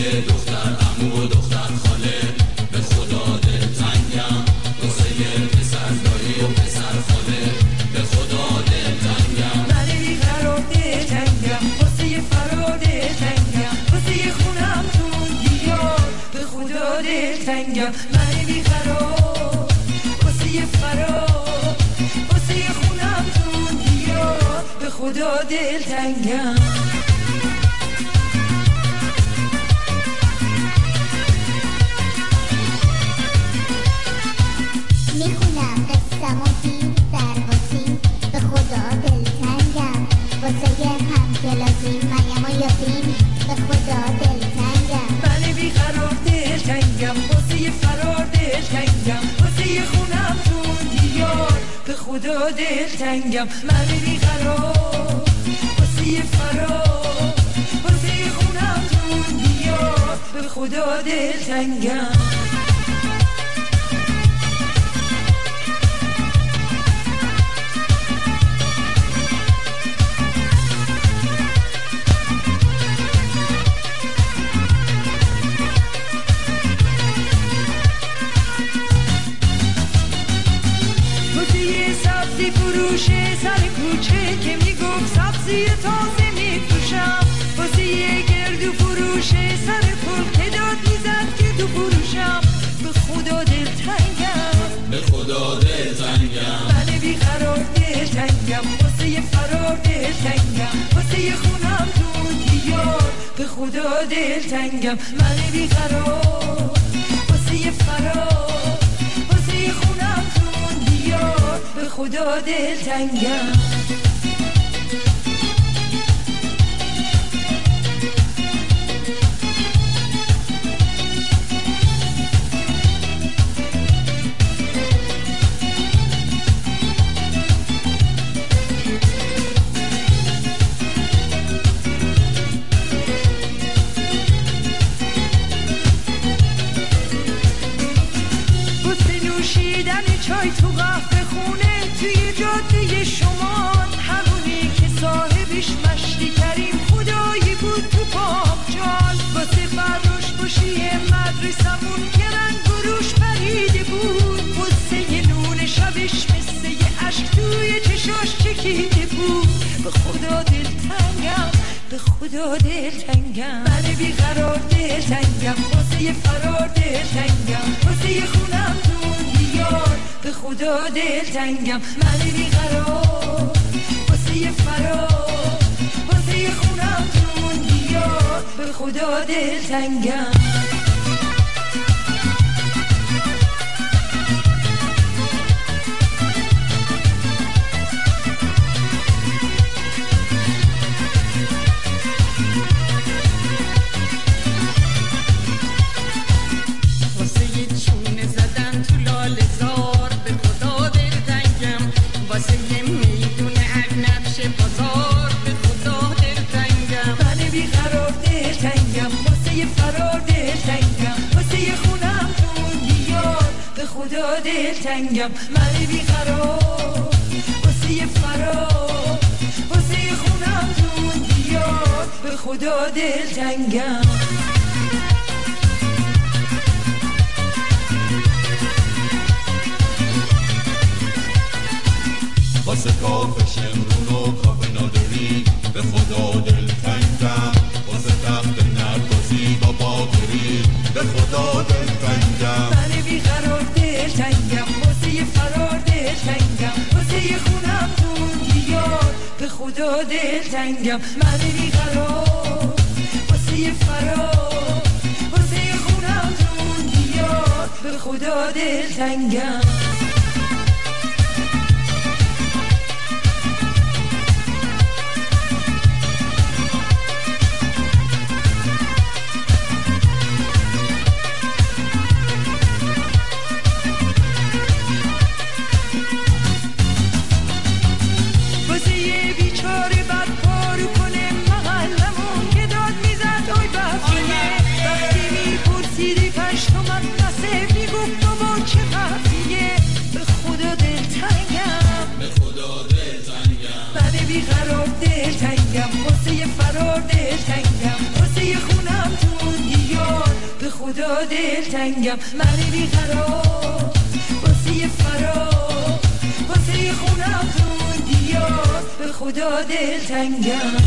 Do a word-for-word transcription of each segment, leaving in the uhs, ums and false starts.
دختر عمو و دختر خاله، به خدا دلتنگم واسه پسر دایی و پسر خاله، به خدا دلتنگم. من بیقرار دلتنگم واسه فرار دلتنگم، واسه خونم تو دیار به خدا دلتنگم. من بیقرار واسه فرار، واسه خونم تو دیار به خدا دلتنگم. میخونم قصم و دیر در باسیم، به خدا دلتنگم واسه هم کلاسیم، مریم و یاسین به خدا دلتنگم. من بیقرار دلتنگم واسه فرار دلتنگم، واسه خونم تو دیار به خدا دلتنگم. من بیقرار واسه فرار، واسه خونم تو دیار به خدا دلتنگم. فروشه سر کوچه که میگفت سبزی تازه میفروشم، واسه یه گردو فروشه سر پل که داد میزد که تو فروشم. به خدا دلتنگم، به خدا دلتنگم. من بیقرار دلتنگم واسه فرار دلتنگم، واسه خونم تو دیار به خدا دلتنگم. من بیقرار واسه فرار، واسه خونم تو دیار به خدا دلتنگم. چای تو قهوه خونه توی جاده شمال، همونی که صاحبش مشتی کریم خدایی بود تو پاکجال. واسه فروش باشی مدرسمون که رنگ گروش پریده بود، واسه نون شبش مثل یه عشق توی چشاش چکیده بود. به خدا دلتنگم، به خدا دلتنگم. من بیقرار دلتنگم واسه فرار دلتنگم، واسه خونم تو دیار به خدا دلتنگم. من بیقرار واسه فرار، واسه خونم تو دیار به خدا دلتنگم. دلتنگم. من بیقرار واسه فرار، واسه خونم تو دیار به خدا دلتنگم. واسه کافه شمرون و کافه نادری به خدا دلتنگم، واسه تخت نرگسی با باقری به خدا دلتنگم. من بیقرار دلتنگم واسه فرار دلتنگم، واسه خونم تو دیار به خدا دلتنگم. من بیقرار واسه فرار، واسه خونم تو دیار به خدا دلتنگم. وقتی میپرسیدی پشت اومد نسه میگفت تو با چه قضیه، خدا دلتنگم، من بیقرار واسه فرار، واسه خونم تو اون دیار، به خدا دلتنگم.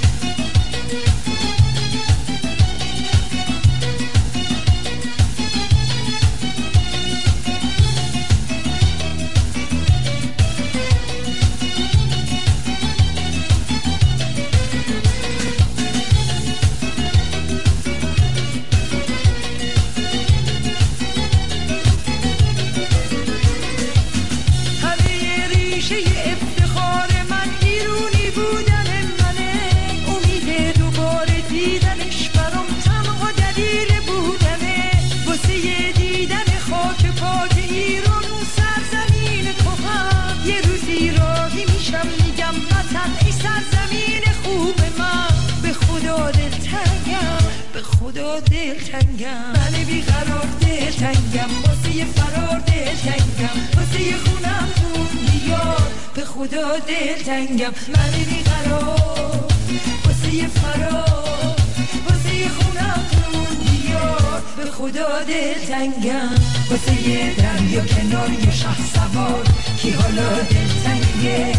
دلتنگم، من بیقرار دلتنگم، واسه فرار دلتنگم، واسه خونم تو دیار، به خدا دلتنگم، من بیقرار واسه فرار، واسه خونم تو دیار، به خدا دلتنگم. واسه دریا کنار یه شهر سوار کی حالا دلتنگه،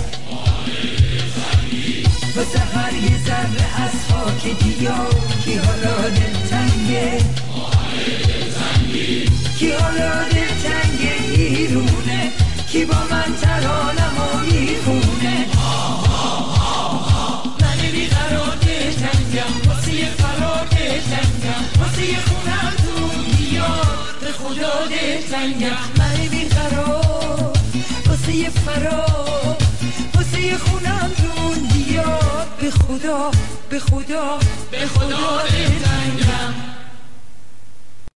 واسه هر یه ذره از خاک دیار کی حالا دلتنگه، کی حالا دلتنگه ایرونه، کی با من ترانمو میخونه. من بیقرار دلتنگم، واسه فرار دلتنگم، واسه خونم تو دیار، به خدا دلتنگم. من بیقرار واسه فرار، واسه خونم تو دیار، به خدا به خدا به خدا